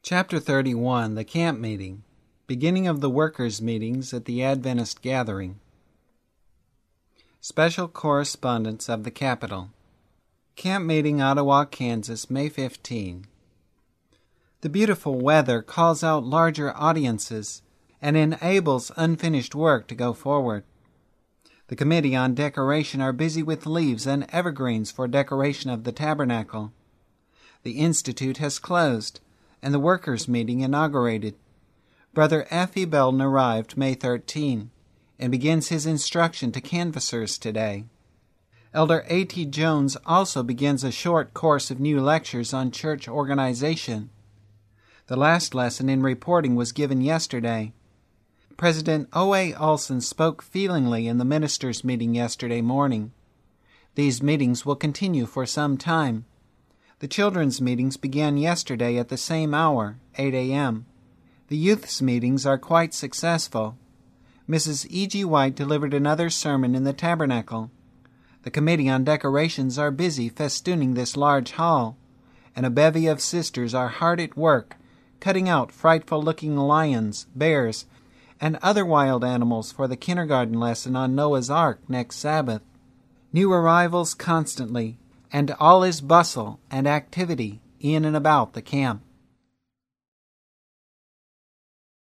Chapter 31, The Camp Meeting. Beginning of the Workers' Meetings at the Adventist Gathering. Special Correspondence of the Capitol. Camp Meeting, Ottawa, Kansas, May 15. The beautiful weather calls out larger audiences and enables unfinished work to go forward. The Committee on Decoration are busy with leaves and evergreens for decoration of the tabernacle. The Institute has closed, and the Workers' Meeting inaugurated. Brother Effie Belden arrived May 13 and begins his instruction to canvassers today. Elder A.T. Jones also begins a short course of new lectures on church organization. The last lesson in reporting was given yesterday. President O.A. Olson spoke feelingly in the ministers' meeting yesterday morning. These meetings will continue for some time. The children's meetings began yesterday at the same hour, 8 a.m. The youth's meetings are quite successful. Mrs. E.G. White delivered another sermon in the tabernacle. The Committee on Decorations are busy festooning this large hall, and a bevy of sisters are hard at work, cutting out frightful-looking lions, bears, and other wild animals for the kindergarten lesson on Noah's Ark next Sabbath. New arrivals constantly, and all is bustle and activity in and about the camp.